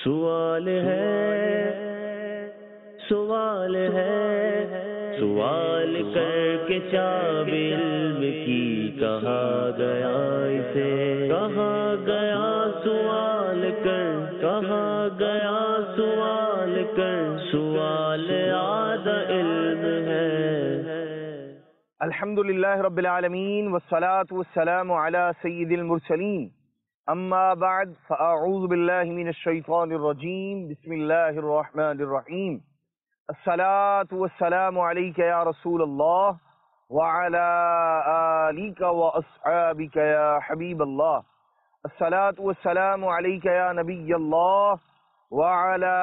سوال ہے سوال ہے سوال کر کے چاب علم کی کہا گیا اسے کہا گیا سوال کر کہا گیا سوال کر سوال آدھا علم ہے۔ الحمدللہ رب العالمین والصلاة والسلام علی سید المرسلین اما بعد فاعوذ باللہ من الشیطان الرجیم بسم اللہ الرحمن الرحیم الصلاة والسلام علیک یا رسول اللہ وعلی آلک واصحابک یا حبیب اللہ الصلاة والسلام علیک یا نبی اللہ وعلی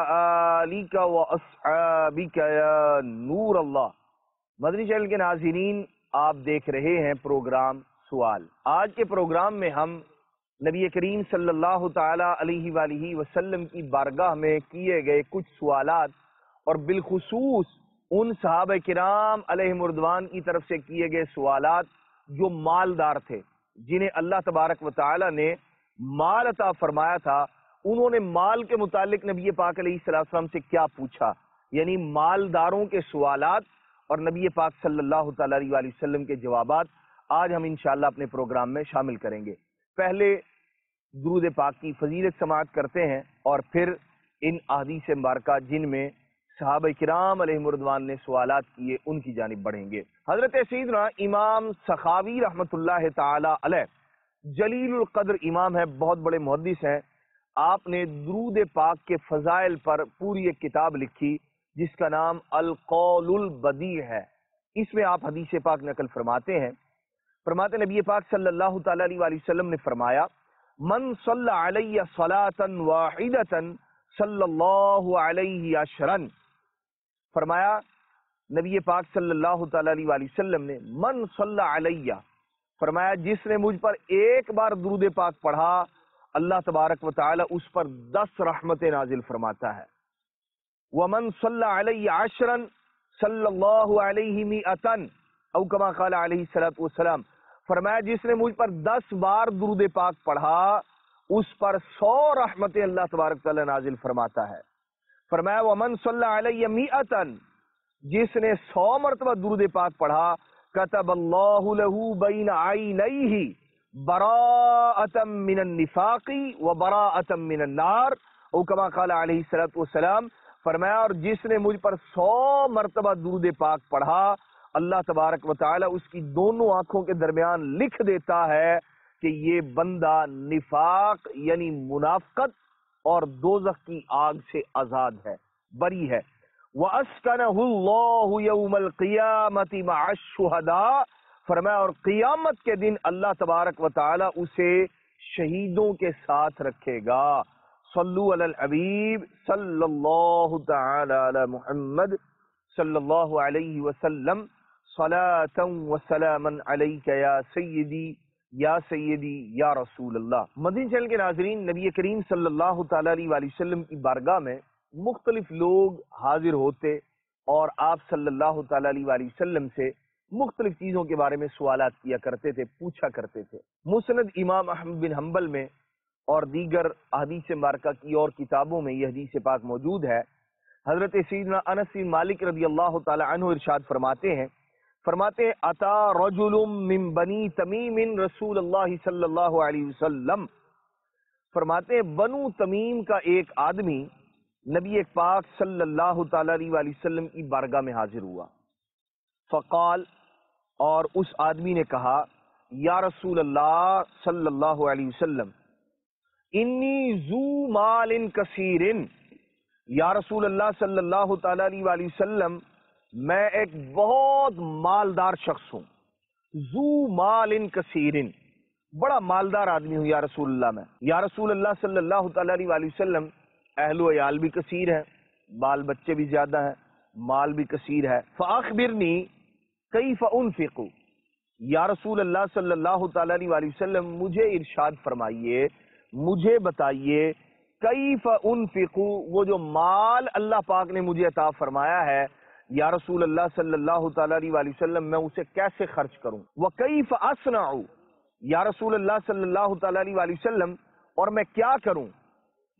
آلک واصحابک یا نور اللہ۔ مدنی چینل کے ناظرین، آپ دیکھ رہے ہیں پروگرام سوال۔ آج کے پروگرام میں ہم نبی کریم صلی اللہ تعالی علیہ وآلہ وسلم کی بارگاہ میں کیے گئے کچھ سوالات اور بالخصوص ان صحابہ کرام علیہم رضوان کی طرف سے کیے گئے سوالات جو مالدار تھے، جنہیں اللہ تبارک و تعالی نے مال عطا فرمایا تھا، انہوں نے مال کے متعلق نبی پاک علیہ السلام سے کیا پوچھا، یعنی مالداروں کے سوالات اور نبی پاک صلی اللہ تعالی علیہ وسلم کے جوابات آج ہم انشاءاللہ اپنے پروگرام میں شامل کریں گے۔ پہلے درود پاک کی فضیلت سماعت کرتے ہیں اور پھر ان احادیث مبارکہ جن میں صحابہ کرام علیہم رضوان نے سوالات کیے ان کی جانب بڑھیں گے۔ حضرت سیدنا امام سخاوی رحمۃ اللہ تعالی علیہ جلیل القدر امام ہے، بہت بڑے محدث ہیں۔ آپ نے درود پاک کے فضائل پر پوری ایک کتاب لکھی جس کا نام القول البدیع ہے۔ اس میں آپ حدیث پاک نقل فرماتے ہیں، فرماتے نبی پاک صلی اللہ تعالی علیہ وسلم نے فرمایا من صلی علی صلاۃ واحدۃ صلی اللہ علیہ عشرا، فرمایا نبی پاک صلی اللہ تعالی علیہ وسلم نے من صلی علیہ، فرمایا جس نے مجھ پر ایک بار درود پاک پڑھا اللہ تبارک و تعالی اس پر 10 رحمتیں نازل فرماتا ہے۔ ومن صلی علی عشرا صلی اللہ علیہ مئتا او کما قال علیہ الصلوۃ والسلام، فرمایا جس نے مجھ پر 10 بار درود پاک پڑھا اس پر 100 رحمتیں اللہ تبارک تعالی نازل فرماتا ہے۔ فرمایا ومن صلی علی مئتا، جس نے 100 مرتبہ درود پاک پڑھا کتب اللہ لہ بین عینیہ براءۃ من النفاق وبراءۃ من النار او کما قال علیہ الصلوۃ والسلام، فرمایا اور جس نے مجھ پر 100 مرتبہ درود پاک پڑھا اللہ تبارک و تعالی اس کی دونوں آنکھوں کے درمیان لکھ دیتا ہے کہ یہ بندہ نفاق یعنی منافقت اور دوزخ کی آگ سے آزاد ہے، بری ہے۔ وَأَسْكَنَهُ اللَّهُ يَوْمَ الْقِيَامَةِ مَعَ الشُّهَدَاءِ، فرمایا اور قیامت کے دن اللہ تبارک و تعالی اسے شہیدوں کے ساتھ رکھے گا۔ صلو علی الحبیب صلی اللہ تعالی علی محمد صلی اللہ علیہ وسلم صلاۃ وسلاما علیک یا سیدی یا رسول اللہ۔ مدنی چینل کے ناظرین، نبی کریم صلی اللہ تعالی علیہ وسلم کی بارگاہ میں مختلف لوگ حاضر ہوتے اور آپ صلی اللہ تعالی علیہ وسلم سے مختلف چیزوں کے بارے میں سوالات کیا کرتے تھے، پوچھا کرتے تھے۔ مسند امام احمد بن حنبل میں اور دیگر احادیث مبارکہ کی اور کتابوں میں یہ حدیث پاک موجود ہے۔ حضرت سیدنا انس بن مالک رضی اللہ تعالی عنہ ارشاد فرماتے ہیں اتا رجل من بنی تمیم رسول اللہ صلی اللہ علیہ وسلم، فرماتے ہیں بنو تمیم کا ایک آدمی نبی پاک صلی اللہ تعالی علیہ وسلم کی بارگاہ میں حاضر ہوا۔ فقال، اور اس آدمی نے کہا یا رسول اللہ صلی اللہ علیہ وسلم انی ذو مال کثیر، یا رسول اللہ صلی اللہ تعالی علیہ وسلم میں ایک بہت مالدار شخص ہوں۔ ذو مال کثیر، بڑا مالدار آدمی ہوں یا رسول اللہ میں۔ یا رسول اللہ صلی اللہ تعالی علیہ وسلم اہل و عیال بھی کثیر ہیں، بال بچے بھی زیادہ ہیں، مال بھی کثیر ہے۔ فاخبرنی کیف انفق، یا رسول اللہ صلی اللہ تعالی علیہ وسلم مجھے ارشاد فرمائیے، مجھے بتائیے کیف انفق، وہ جو مال اللہ پاک نے مجھے عطا فرمایا ہے یا رسول اللہ صلی اللہ تعالی علیہ وسلم میں اسے کیسے خرچ کروں۔ وکیف اصنع، یا رسول اللہ صلی اللہ تعالی علیہ وسلم اور میں کیا کروں۔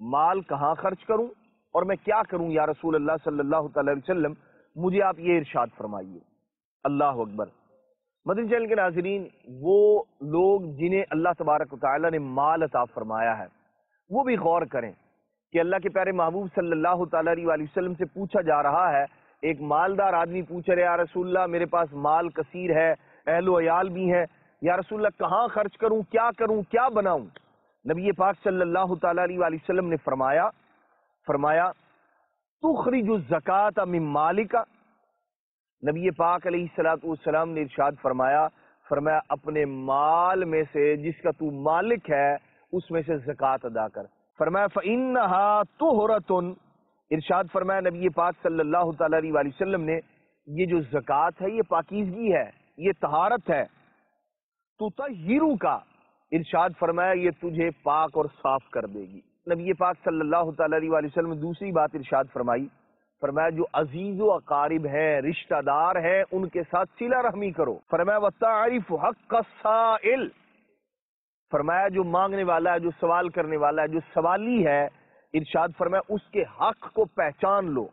مال کہاں خرچ کروں اور میں کیا کروں یا رسول اللہ صلی اللہ تعالی علیہ وسلم، مجھے آپ یہ ارشاد فرمائیے۔ اللہ اکبر۔ مدنی چینل کے ناظرین، وہ لوگ جنہیں اللہ تبارک و تعالیٰ نے مال عطا فرمایا ہے وہ بھی غور کریں کہ اللہ کے پیارے محبوب صلی اللہ تعالیٰ علیہ وسلم سے پوچھا جا رہا ہے، ایک مالدار آدمی پوچھ رہے یا رسول اللہ میرے پاس مال کثیر ہے، اہل و عیال بھی ہیں، یا رسول اللہ کہاں خرچ کروں، کیا بناؤں؟ نبی پاک صلی اللہ تعالیٰ علیہ وسلم نے فرمایا تخرج الزکاۃ من مالک۔ نبی پاک علیہ السلام نے ارشاد فرمایا اپنے مال میں سے جس کا تو مالک ہے اس میں سے زکوٰۃ ادا کر۔ فرمایا فَإِنَّهَا طُهْرَةٌ، ارشاد فرمایا نبی پاک صلی اللہ تعالیٰ علیہ وسلم نے، یہ جو زکوٰۃ ہے یہ پاکیزگی ہے، یہ طہارت ہے۔ تُطَہِّرُکَ، ارشاد فرمایا یہ تجھے پاک اور صاف کر دے گی۔ نبی پاک صلی اللہ تعالیٰ علیہ وسلم نے دوسری بات ارشاد فرمایا جو عزیز و اقارب ہیں، رشتہ دار ہیں، ان کے ساتھ صلہ رحمی کرو۔ فرمایا وَتَعْرِفُ حَقَّ السَّائِلِ، فرمایا جو مانگنے والا ہے، جو سوال کرنے والا ہے، جو سوالی ہے، ارشاد فرمایا اس کے حق کو پہچان لو،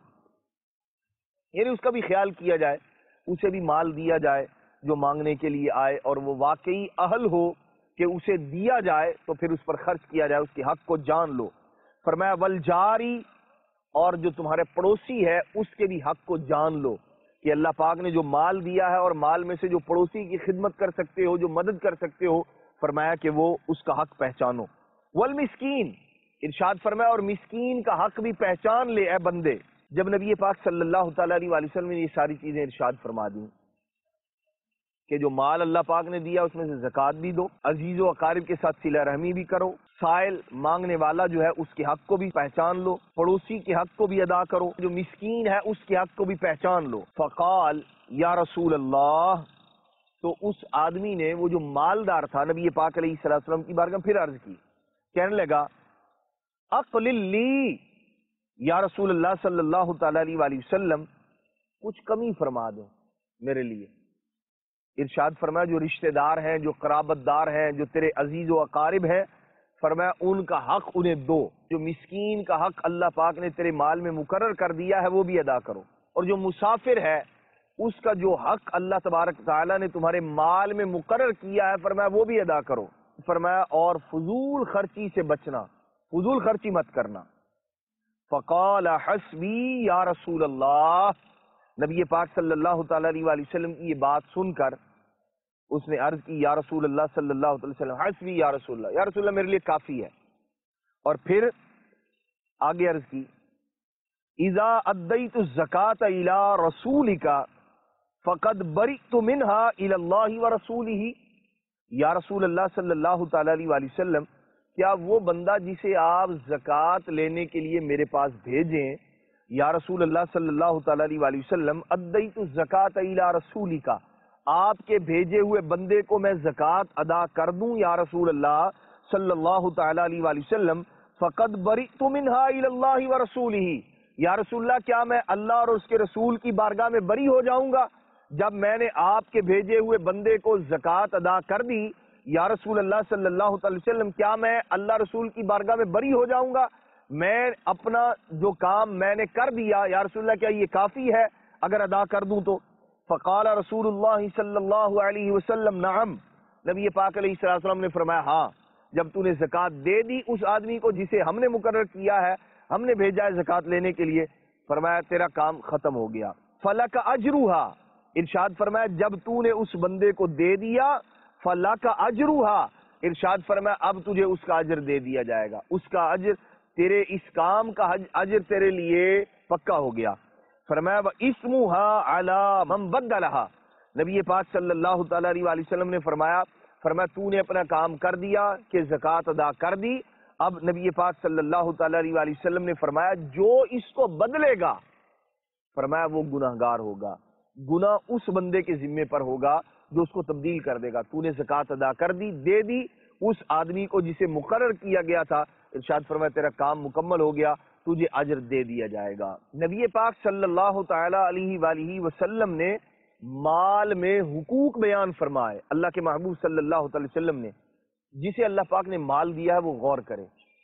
یعنی اس کا بھی خیال کیا جائے، اسے بھی مال دیا جائے جو مانگنے کے لیے آئے اور وہ واقعی اہل ہو کہ اسے دیا جائے تو پھر اس پر خرچ کیا جائے، اس کے حق کو جان لو۔ فرمایا والجاری، اور جو تمہارے پڑوسی ہے اس کے بھی حق کو جان لو کہ اللہ پاک نے جو مال دیا ہے اور مال میں سے جو پڑوسی کی خدمت کر سکتے ہو، جو مدد کر سکتے ہو، فرمایا کہ وہ اس کا حق پہچانو۔ والمسکین، ارشاد فرمایا اور مسکین کا حق بھی پہچان لے اے بندے۔ جب نبی پاک صلی اللہ تعالیٰ علیہ وسلم نے یہ ساری چیزیں ارشاد فرما دیں کہ جو مال اللہ پاک نے دیا اس میں سے زکوٰۃ بھی دو، عزیز و اقارب کے ساتھ صلہ رحمی بھی کرو، سائل مانگنے والا جو ہے اس کے حق کو بھی پہچان لو، پڑوسی کے حق کو بھی ادا کرو، جو مسکین ہے اس کے حق کو بھی پہچان لو۔ فقال یا رسول اللہ، تو اس آدمی نے، وہ جو مالدار تھا، نبی پاک علیہ السلام کی بارگاہ میں پھر عرض کی، کہنے لگا اقلل لی، یا رسول اللہ صلی اللہ تعالیٰ علیہ وسلم کچھ کمی فرما دو میرے لیے۔ ارشاد فرمایا جو رشتہ دار ہیں، جو قرابت دار ہیں، جو تیرے عزیز و اقارب ہیں، فرمایا ان کا حق انہیں دو، جو مسکین کا حق اللہ پاک نے تیرے مال میں مقرر کر دیا ہے وہ بھی ادا کرو، اور جو مسافر ہے اس کا جو حق اللہ تبارک تعالیٰ نے تمہارے مال میں مقرر کیا ہے، فرمایا وہ بھی ادا کرو۔ فرمایا اور فضول خرچی سے بچنا، فضول خرچی مت کرنا۔ فقال حسبی یا رسول اللہ، نبی پاک صلی اللہ تعالیٰ علیہ وسلم کی یہ بات سن کر اس نے عرض کی یا رسول اللہ صلی اللہ علیہ وسلم حسبی یا رسول اللہ، یا رسول اللہ میرے لیے کافی ہے۔ اور پھر آگے عرض کی اذا ادیت الزکاۃ الی رسولک فقد برئت منها الی اللہ ورسولہ، یا رسول اللہ صلی اللہ تعالیٰ علیہ وسلم کیا وہ بندہ جسے آپ زکوٰۃ لینے کے لیے میرے پاس بھیجیں، یا رسول اللہ صلی اللہ تعالیٰ علیہ وسلم ادیت الزکاۃ الی رسولک، آپ کے بھیجے ہوئے بندے کو میں زکوٰۃ ادا کر دوں یا رسول اللہ صلی اللہ تعالیٰ علیہ وسلم، فقد برئت منها الی اللہ ورسولہ، یا رسول اللہ کیا میں اللہ اور اس کے رسول کی بارگاہ میں بری ہو جاؤں گا جب میں نے آپ کے بھیجے ہوئے بندے کو زکوٰۃ ادا کر دی؟ یا رسول اللہ صلی اللہ علیہ وسلم کیا میں اللہ رسول کی بارگاہ میں بری ہو جاؤں گا؟ میں اپنا جو کام میں نے کر دیا، یا رسول اللہ کیا یہ کافی ہے اگر ادا کر دوں تو؟ فقال رسول اللہ صلی اللہ علیہ وسلم نعم، نبی پاک علیہ السلام نے فرمایا ہاں، جب تو نے زکوٰۃ دے دی اس آدمی کو جسے ہم نے مقرر کیا ہے، ہم نے بھیجا ہے زکوٰۃ لینے کے لیے، فرمایا تیرا کام ختم ہو گیا۔ فلک اجرھا، ارشاد فرمایا جب تو نے اس بندے کو دے دیا، فلک اجرھا، ارشاد فرمایا اب تجھے اس کا اجر دے دیا جائے گا، اس کا اجر، تیرے اس کام کا اجر تیرے لیے پکا ہو گیا۔ فرمایا وَإِثْمُهَا عَلَى مَنْ بَدَّلَهَا، نبی پاک صلی اللہ تعالیٰ علیہ وسلم نے فرمایا تو نے اپنا کام کر دیا کہ زکوٰۃ ادا کر دی، اب نبی پاک صلی اللہ تعالیٰ علیہ وسلم نے فرمایا جو اس کو بدلے گا، فرمایا وہ گناہگار ہوگا، گناہ اس بندے کے ذمے پر ہوگا جو اس کو تبدیل کر دے گا۔ تو نے زکوٰۃ ادا کر دی، دے دی اس آدمی کو جسے مقرر کیا گیا تھا، ارشاد فرمایا تیرا کام مکمل ہو گیا، تجھے اجر دے دیا جائے گا۔ نبی پاک صلی اللہ تعالیٰ علیہ وآلہ وسلم نے مال میں حقوق بیان فرمائے، اللہ کے محبوب صلی اللہ تعالی وسلم نے، جسے اللہ پاک نے مال دیا ہے وہ غور کرے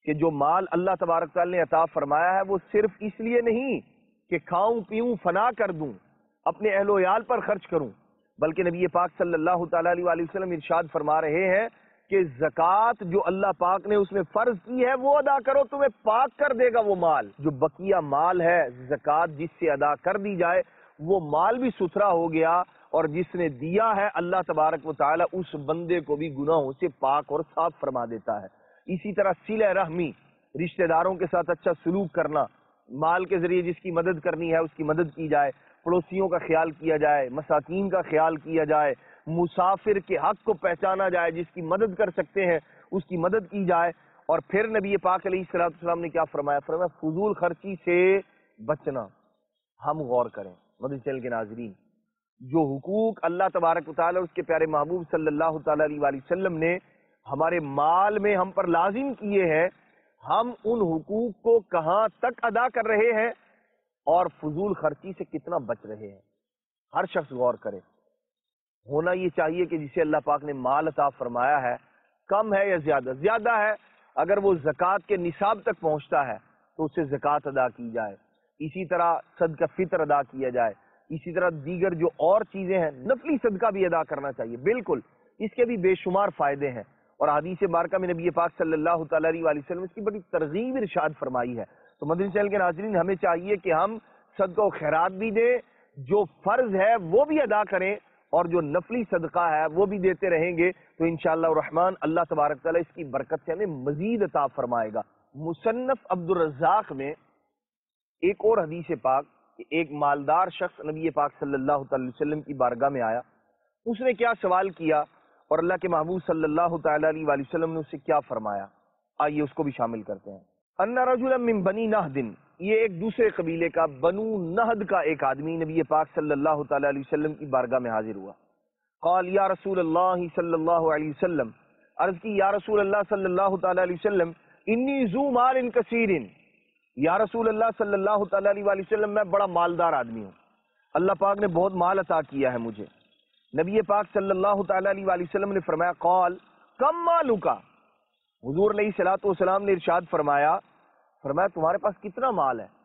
کہ جو مال اللہ تبارک تعالی نے عطا فرمایا ہے وہ صرف اس لیے نہیں کہ کھاؤں پیوں فنا کر دوں، اپنے اہل و عیال پر خرچ کروں، بلکہ نبی پاک صلی اللہ تعالی علیہ وآلہ وسلم ارشاد فرما رہے ہیں کہ زکوٰۃ جو اللہ پاک نے اس میں فرض کی ہے وہ ادا کرو، تمہیں پاک کر دے گا وہ مال۔ جو بقیہ مال ہے زکوٰۃ جس سے ادا کر دی جائے وہ مال بھی ستھرا ہو گیا، اور جس نے دیا ہے اللہ تبارک و تعالی اس بندے کو بھی گناہوں سے پاک اور صاف فرما دیتا ہے۔ اسی طرح صلہ رحمی، رشتہ داروں کے ساتھ اچھا سلوک کرنا، مال کے ذریعے جس کی مدد کرنی ہے اس کی مدد کی جائے، پڑوسیوں کا خیال کیا جائے، مساکین کا خیال کیا جائے، مسافر کے حق کو پہچانا جائے، جس کی مدد کر سکتے ہیں اس کی مدد کی جائے۔ اور پھر نبی پاک علیہ السلام نے کیا فرمایا؟ فرمایا فضول خرچی سے بچنا۔ ہم غور کریں مدنی چینل کے ناظرین، جو حقوق اللہ تبارک و تعالی اور اس کے پیارے محبوب صلی اللہ تعالی علیہ وآلہ وسلم نے ہمارے مال میں ہم پر لازم کیے ہیں، ہم ان حقوق کو کہاں تک ادا کر رہے ہیں اور فضول خرچی سے کتنا بچ رہے ہیں۔ ہر شخص غور کرے۔ ہونا یہ چاہیے کہ جسے اللہ پاک نے مال عطا فرمایا ہے، کم ہے یا زیادہ ہے، اگر وہ زکوٰۃ کے نصاب تک پہنچتا ہے تو اسے زکوٰۃ ادا کی جائے، اسی طرح صدقہ فطر ادا کیا جائے، اسی طرح دیگر جو اور چیزیں ہیں نفلی صدقہ بھی ادا کرنا چاہیے۔ بالکل اس کے بھی بے شمار فائدے ہیں، اور حدیث مبارکہ میں نبی پاک صلی اللہ تعالی علیہ وآلہ وسلم اس کی بڑی ترغیب ارشاد فرمائی ہے۔ تو مدنی چینل کے ناظرین، ہمیں چاہیے کہ ہم صدقہ و خیرات بھی دیں، جو فرض ہے وہ بھی ادا کریں، اور جو نفلی صدقہ ہے وہ بھی دیتے رہیں گے تو انشاءاللہ الرحمن اللہ تبارک تعالیٰ اس کی برکت سے ہمیں مزید عطا فرمائے گا۔ مصنف عبد الرزاق میں ایک اور حدیث پاک کہ ایک مالدار شخص نبی پاک صلی اللہ تعالی وسلم کی بارگاہ میں آیا، اس نے کیا سوال کیا اور اللہ کے محبوب صلی اللہ تعالی علیہ وآلہ وسلم نے اسے کیا فرمایا، آئیے اس کو بھی شامل کرتے ہیں۔ ان رجلا من بنی نہد، یہ ایک دوسرے قبیلے کا بنو نہد کا ایک آدمی نبی پاک صلی اللہ تعالی علیہ وسلم کی بارگاہ میں حاضر ہوا۔ قال یا رسول اللہ صلی اللہ علیہ وسلم، عرض کی یا رسول اللہ صلی اللہ تعالی علیہ وسلم، انی ذو مال کثیر، یا رسول اللہ صلی اللہ تعالی علیہ وآلہ وسلم میں بڑا مالدار آدمی ہوں، اللہ پاک نے بہت مال عطا کیا ہے مجھے۔ نبی پاک صلی اللہ تعالی علیہ وآلہ وسلم نے فرمایا قال کم مالک، حضور علیہ الصلوۃ والسلام نے ارشاد فرمایا تمہارے پاس کتنا مال ہے۔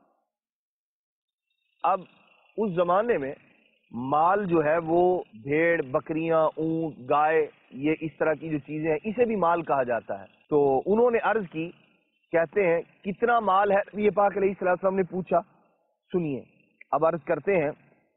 اب اس زمانے میں مال جو ہے وہ بھیڑ، بکریاں، اونٹ، گائے، یہ اس طرح کی جو چیزیں ہیں اسے بھی مال کہا جاتا ہے۔ تو انہوں نے عرض کی، کہتے ہیں کتنا مال ہے؟ نبی پاک علیہ الصلوۃ والسلام نے پوچھا، سنیے اب عرض کرتے ہیں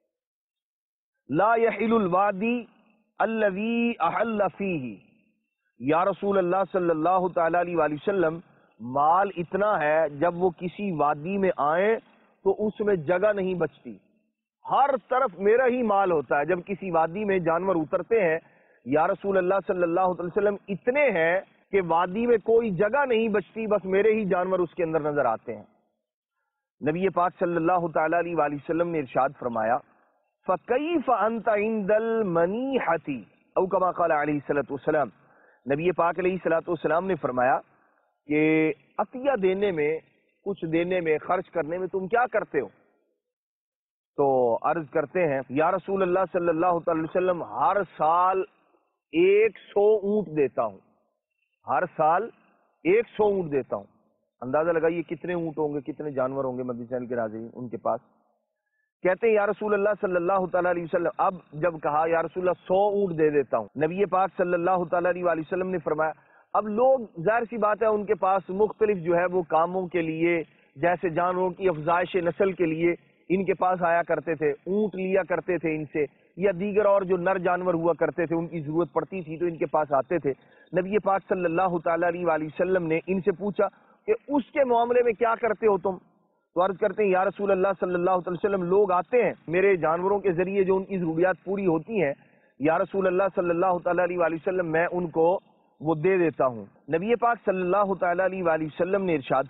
لا يحل الوادی الذی احل فیہ، یا رسول اللہ صلی اللہ تعالی علیہ وآلہ وسلم مال اتنا ہے جب وہ کسی وادی میں آئیں تو اس میں جگہ نہیں بچتی، ہر طرف میرا ہی مال ہوتا ہے۔ جب کسی وادی میں جانور اترتے ہیں یا رسول اللہ صلی اللہ علیہ وسلم اتنے ہیں کہ وادی میں کوئی جگہ نہیں بچتی، بس میرے ہی جانور اس کے اندر نظر آتے ہیں۔ نبی پاک صلی اللہ تعالی علیہ وآلہ وسلم نے ارشاد فرمایا فَكَيْفَ أَنْتَ عِنْدَ الْمَنِيحَةِ او کما قال علیہ الصلوۃ والسلام، نبی پاک علیہ الصلوۃ والسلام نے فرمایا کہ عطیہ دینے میں، کچھ دینے میں، خرچ کرنے میں تم کیا کرتے ہو؟ تو عرض کرتے ہیں یا رسول اللہ صلی اللہ علیہ وسلم ہر سال 100 اونٹ دیتا ہوں، ہر سال 100 اونٹ دیتا ہوں۔ اندازہ لگائیے کتنے اونٹ ہوں گے، کتنے جانور ہوں گے مدنی چینل کے ناظرین ان کے پاس۔ کہتے ہیں یا رسول اللہ صلی اللہ تعالی علیہ وسلم، اب جب کہا یا رسول اللہ 100 اونٹ دے دیتا ہوں، نبی پاک صلی اللہ تعالی علیہ وآلہ وسلم نے فرمایا اب لوگ ظاہر سی بات ہے ان کے پاس مختلف جو ہے وہ کاموں کے لیے، جیسے جانوروں کی افزائش نسل کے لیے ان کے پاس آیا کرتے تھے، اونٹ لیا کرتے تھے ان سے، یا دیگر اور جو نر جانور ہوا کرتے تھے ان کی ضرورت پڑتی تھی تو ان کے پاس آتے تھے۔ نبی پاک صلی اللہ تعالی علیہ وآلہ وسلم نے ان سے پوچھا کہ اس کے معاملے میں کیا کرتے ہو تم؟ تو عرض کرتے ہیں یا رسول اللہ صلی اللہ علیہ وسلم لوگ آتے ہیں میرے جانوروں کے ذریعے جو ان کی ضروریات پوری ہوتی ہیں، یا رسول اللہ صلی اللہ تعالی علیہ وآلہ وسلم میں ان کو وہ دے دیتا ہوں۔ نبی پاک صلی اللہ تعالی علیہ وآلہ وسلم نے ارشاد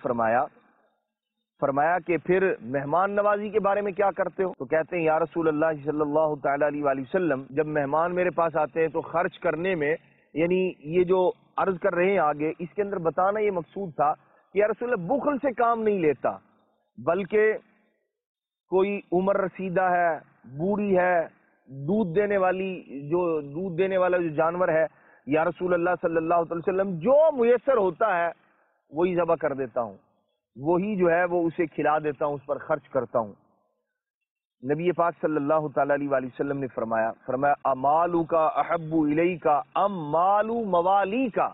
فرمایا کہ پھر مہمان نوازی کے بارے میں کیا کرتے ہو؟ تو کہتے ہیں یا رسول اللہ صلی اللہ تعالی علیہ وآلہ وسلم جب مہمان میرے پاس آتے ہیں تو خرچ کرنے میں، یعنی یہ جو عرض کر رہے ہیں آگے اس کے اندر بتانا یہ مقصود تھا کہ یا رسول اللہ بخل سے کام نہیں لیتا، بلکہ کوئی عمر رسیدہ ہے، بوڑھی ہے، دودھ دینے والا جو جانور ہے، یا رسول اللہ صلی اللہ علیہ وسلم جو میسر ہوتا ہے وہی ذبح کر دیتا ہوں، وہی جو ہے وہ اسے کھلا دیتا ہوں، اس پر خرچ کرتا ہوں۔ نبی پاک صلی اللہ تعالی علیہ وآلہ وسلم نے فرمایا امالو کا احب الیک ام مال موالی کا۔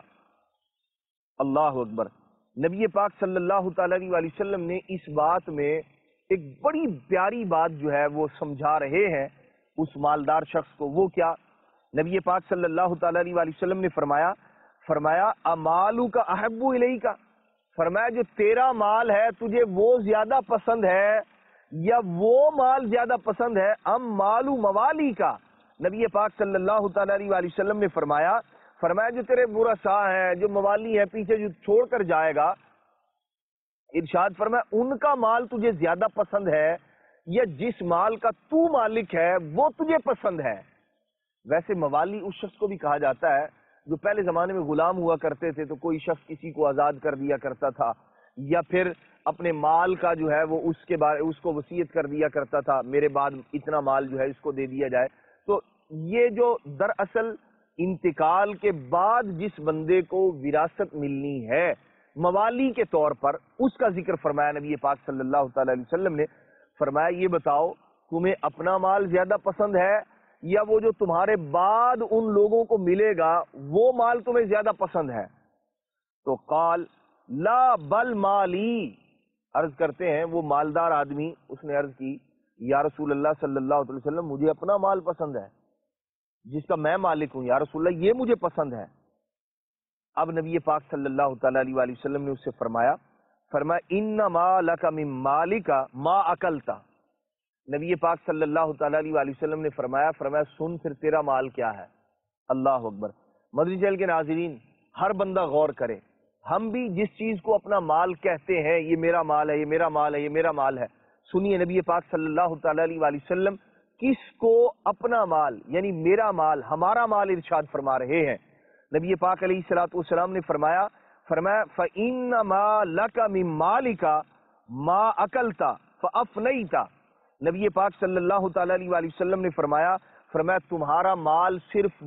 اللہ اکبر۔ نبی پاک صلی اللہ تعالی علیہ وآلہ وسلم نے اس بات میں ایک بڑی پیاری بات جو ہے وہ سمجھا رہے ہیں اس مالدار شخص کو۔ وہ کیا؟ نبی پاک صلی اللہ تعالی علیہ وآلہ وسلم نے فرمایا امالو کا احب الیک، فرمایا جو تیرا مال ہے تجھے وہ زیادہ پسند ہے یا وہ مال زیادہ پسند ہے، ام مالو موالی کا۔ نبی پاک صلی اللہ تعالی علیہ وآلہ وسلم نے فرمایا جو تیرے ورثاء ہیں، جو موالی ہیں، پیچھے جو چھوڑ کر جائے گا، ارشاد فرمایا ان کا مال تجھے زیادہ پسند ہے یا جس مال کا تو مالک ہے وہ تجھے پسند ہے۔ ویسے موالی اس شخص کو بھی کہا جاتا ہے جو پہلے زمانے میں غلام ہوا کرتے تھے، تو کوئی شخص کسی کو آزاد کر دیا کرتا تھا، یا پھر اپنے مال کا جو ہے وہ اس کو وصیت کر دیا کرتا تھا، میرے بعد اتنا مال جو ہے اس کو دے دیا جائے۔ تو یہ جو دراصل انتقال کے بعد جس بندے کو وراثت ملنی ہے موالی کے طور پر، اس کا ذکر فرمایا نبی پاک صلی اللہ تعالی علیہ وسلم نے۔ فرمایا یہ بتاؤ تمہیں اپنا مال زیادہ پسند ہے یا وہ جو تمہارے بعد ان لوگوں کو ملے گا وہ مال تمہیں زیادہ پسند ہے؟ تو قال لا بل مالی، عرض کرتے ہیں وہ مالدار آدمی، اس نے عرض کی یا رسول اللہ صلی اللہ علیہ وسلم مجھے اپنا مال پسند ہے جس کا میں مالک ہوں، یا رسول اللہ یہ مجھے پسند ہے۔ اب نبی پاک صلی اللہ تعالی علیہ وآلہ وسلم نے اس سے فرمایا انما لک من مالک ما اکلتا۔ نبی پاک صلی اللہ تعالی علیہ وآلہ وسلم نے فرمایا سن پھر تیرا مال کیا ہے۔ اللہ اکبر۔ مدنی چینل کے ناظرین، ہر بندہ غور کرے، ہم بھی جس چیز کو اپنا مال کہتے ہیں، یہ میرا مال ہے، یہ میرا مال ہے، یہ میرا مال ہے، سنیے نبی پاک صلی اللہ تعالی علیہ وآلہ وسلم کس کو اپنا مال یعنی میرا مال، ہمارا مال ارشاد فرما رہے ہیں۔ نبی پاک علیہ الصلوۃ والسلام نے فرمایا فَإِنَّمَا لَكَ مِن مَالِكَ مَا أَكَلْتَ فَأَفْنَيْتَ۔ نبی پاک صلی اللہ تعالی علیہ وآلہ وسلم نے فرمایا تمہارا مال صرف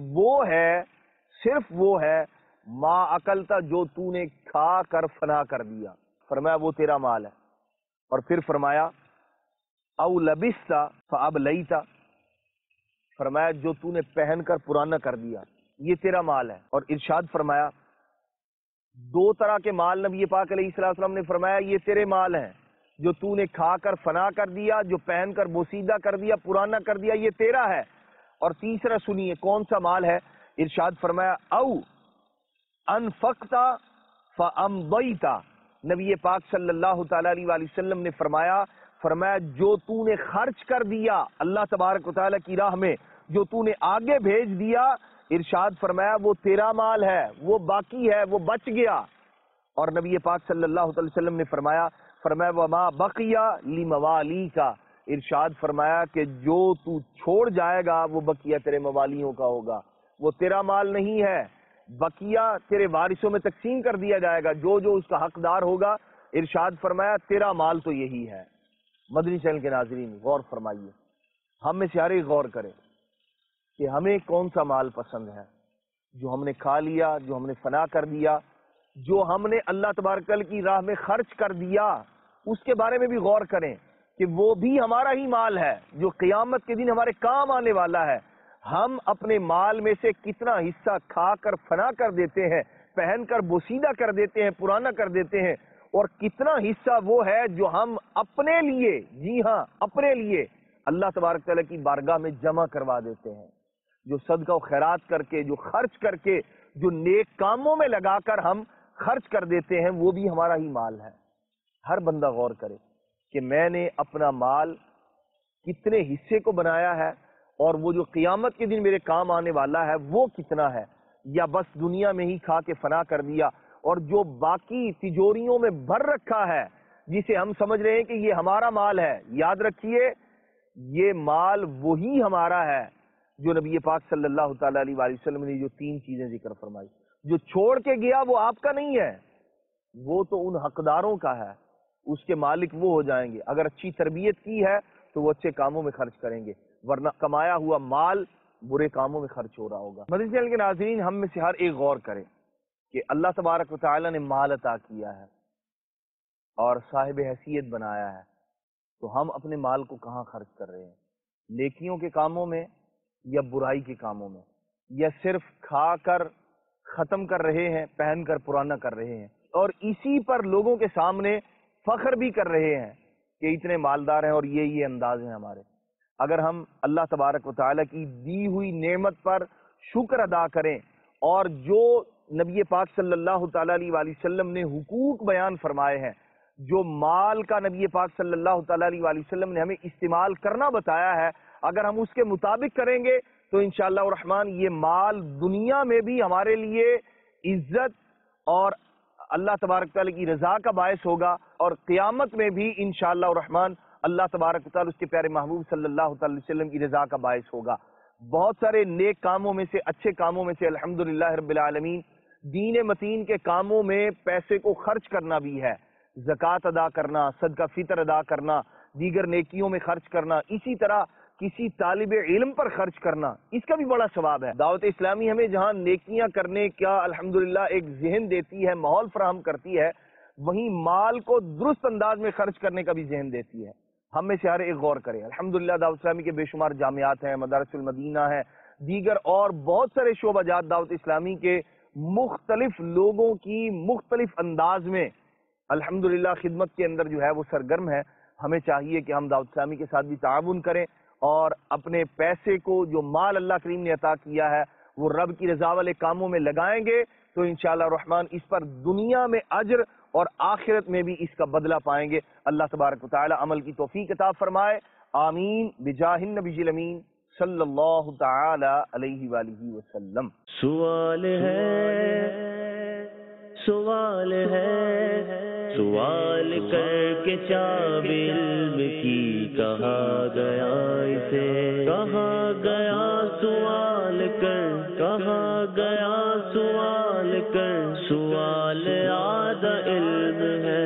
وہ ہے ما اکلتا جو تو نے کھا کر فنا کر دیا، فرمایا وہ تیرا مال ہے۔ اور پھر فرمایا او لبستا فابلیتا، فرمایا جو تو نے پہن کر پرانا کر دیا یہ تیرا مال ہے۔ اور ارشاد فرمایا دو طرح کے مال نبی پاک علیہ السلام نے فرمایا یہ تیرے مال ہیں، جو تو نے کھا کر فنا کر دیا، جو پہن کر بوسیدہ کر دیا، پرانا کر دیا، یہ تیرا ہے۔ اور تیسرا سنیے کون سا مال ہے، ارشاد فرمایا او انفقتا فامضیتا۔ نبی پاک صلی اللہ تعالی علیہ وآلہ وسلم نے فرمایا جو تو نے خرچ کر دیا اللہ تبارک و تعالی کی راہ میں، جو تو نے آگے بھیج دیا، ارشاد فرمایا وہ تیرا مال ہے، وہ باقی ہے، وہ بچ گیا۔ اور نبی پاک صلی اللہ علیہ وسلم نے فرمایا وما بقیا لموالیک، ارشاد فرمایا کہ جو تو چھوڑ جائے گا وہ بقیہ تیرے موالیوں کا ہوگا، وہ تیرا مال نہیں ہے، بقیہ تیرے وارثوں میں تقسیم کر دیا جائے گا، جو جو اس کا حقدار ہوگا۔ ارشاد فرمایا تیرا مال تو یہی ہے۔ مدنی چینل کے ناظرین غور فرمائیے، ہم میں سے ہر ایک غور کرے کہ ہمیں کون سا مال پسند ہے، جو ہم نے کھا لیا، جو ہم نے فنا کر دیا، جو ہم نے اللہ تبارک کی راہ میں خرچ کر دیا، اس کے بارے میں بھی غور کریں کہ وہ بھی ہمارا ہی مال ہے جو قیامت کے دن ہمارے کام آنے والا ہے۔ ہم اپنے مال میں سے کتنا حصہ کھا کر فنا کر دیتے ہیں، پہن کر بوسیدہ کر دیتے ہیں، پرانا کر دیتے ہیں، اور کتنا حصہ وہ ہے جو ہم اپنے لیے، جی ہاں اپنے لیے اللہ تبارک تعالیٰ کی بارگاہ میں جمع کروا دیتے ہیں، جو صدقہ و خیرات کر کے، جو خرچ کر کے، جو نیک کاموں میں لگا کر ہم خرچ کر دیتے ہیں، وہ بھی ہمارا ہی مال ہے۔ ہر بندہ غور کرے کہ میں نے اپنا مال کتنے حصے کو بنایا ہے، اور وہ جو قیامت کے دن میرے کام آنے والا ہے وہ کتنا ہے، یا بس دنیا میں ہی کھا کے فنا کر دیا، اور جو باقی تجوریوں میں بھر رکھا ہے جسے ہم سمجھ رہے ہیں کہ یہ ہمارا مال ہے، یاد رکھیے یہ مال وہی ہمارا ہے جو نبی پاک صلی اللہ تعالی علیہ وآلہ وسلم نے جو تین چیزیں ذکر فرمائی۔ جو چھوڑ کے گیا وہ آپ کا نہیں ہے، وہ تو ان حقداروں کا ہے، اس کے مالک وہ ہو جائیں گے۔ اگر اچھی تربیت کی ہے تو وہ اچھے کاموں میں خرچ کریں گے، ورنہ کمایا ہوا مال برے کاموں میں خرچ ہو رہا ہوگا۔ مدنی چینل کے ناظرین، ہم میں سے ہر ایک غور کرے کہ اللہ تبارک و تعالی نے مال عطا کیا ہے اور صاحب حیثیت بنایا ہے، تو ہم اپنے مال کو کہاں خرچ کر رہے ہیں؟ نیکیوں کے کاموں میں یا برائی کے کاموں میں، یا صرف کھا کر ختم کر رہے ہیں، پہن کر پرانا کر رہے ہیں، اور اسی پر لوگوں کے سامنے فخر بھی کر رہے ہیں کہ اتنے مالدار ہیں اور یہ انداز ہیں ہمارے۔ اگر ہم اللہ تبارک و تعالیٰ کی دی ہوئی نعمت پر شکر ادا کریں اور جو نبی پاک صلی اللہ تعالیٰ علیہ وآلہ وسلم نے حقوق بیان فرمائے ہیں، جو مال کا نبی پاک صلی اللہ تعالیٰ علیہ وآلہ وسلم نے ہمیں استعمال کرنا بتایا ہے، اگر ہم اس کے مطابق کریں گے تو انشاءاللہ الرحمن یہ مال دنیا میں بھی ہمارے لیے عزت اور اللہ تبارک تعالیٰ کی رضا کا باعث ہوگا، اور قیامت میں بھی انشاءاللہ الرحمن اللہ تبارک تعالیٰ اس کے پیارے محبوب صلی اللہ تعالی وسلم کی رضا کا باعث ہوگا۔ بہت سارے نیک کاموں میں سے، اچھے کاموں میں سے الحمدللہ رب العالمین دین متین کے کاموں میں پیسے کو خرچ کرنا بھی ہے، زکوٰۃ ادا کرنا، صدقہ فطر ادا کرنا، دیگر نیکیوں میں خرچ کرنا، اسی طرح کسی طالب علم پر خرچ کرنا، اس کا بھی بڑا ثواب ہے۔ دعوت اسلامی ہمیں جہاں نیکیاں کرنے کا الحمدللہ ایک ذہن دیتی ہے، ماحول فراہم کرتی ہے، وہیں مال کو درست انداز میں خرچ کرنے کا بھی ذہن دیتی ہے۔ ہم میں سے ہر ایک غور کرے۔ الحمدللہ دعوت اسلامی کے بے شمار جامعات ہیں، مدارس المدینہ ہیں، دیگر اور بہت سارے شعبہ جات دعوت اسلامی کے مختلف لوگوں کی مختلف انداز میں الحمدللہ خدمت کے اندر جو ہے وہ سرگرم ہے۔ ہمیں چاہیے کہ ہم دعوت اسلامی کے ساتھ بھی تعاون کریں اور اپنے پیسے کو، جو مال اللہ کریم نے عطا کیا ہے، وہ رب کی رضا والے کاموں میں لگائیں گے تو انشاءاللہ الرحمن اس پر دنیا میں اجر اور آخرت میں بھی اس کا بدلہ پائیں گے۔ اللہ تبارک و تعالی عمل کی توفیق عطا فرمائے، آمین بجاہ النبی الامین صلی اللہ تعالی علیہ وآلہ وسلم۔ سوال ہے سوال کر کے چاب علم کی کہا گیا اسے، کہا گیا سوال کر، کہا گیا سوال کر، سوال آدھا علم ہے۔